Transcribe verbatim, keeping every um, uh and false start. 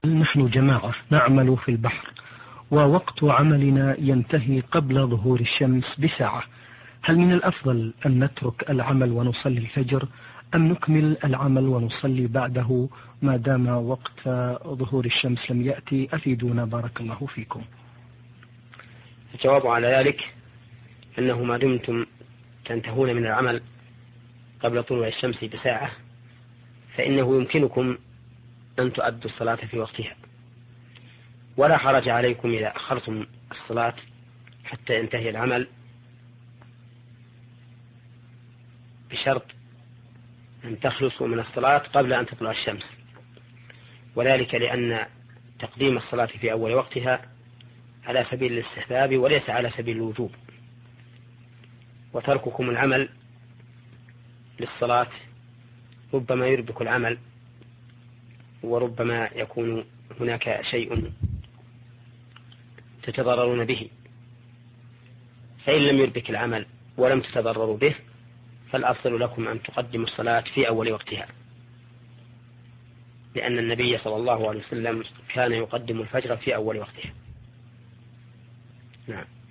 نحن جماعة نعمل في البحر ووقت عملنا ينتهي قبل ظهور الشمس بساعة، هل من الأفضل أن نترك العمل ونصلي الفجر أم نكمل العمل ونصلي بعده ما دام وقت ظهور الشمس لم يأتي؟ أفيدونا بارك الله فيكم. الجواب على ذلك أنه ما دمتم تنتهون من العمل قبل طلوع الشمس بساعة فإنه يمكنكم أن تؤدوا الصلاة في وقتها، ولا حرج عليكم إذا أخرتم الصلاة حتى ينتهي العمل، بشرط أن تخلصوا من الصلاة قبل أن تطلع الشمس، وذلك لأن تقديم الصلاة في أول وقتها على سبيل الاستحباب وليس على سبيل الوجوب، وترككم العمل للصلاة ربما يربك العمل، وربما يكون هناك شيء تتضررون به، فإن لم يربك العمل ولم تتضرروا به فالأفضل لكم أن تقدموا الصلاة في أول وقتها، لأن النبي صلى الله عليه وسلم كان يقدم الفجر في أول وقتها. نعم.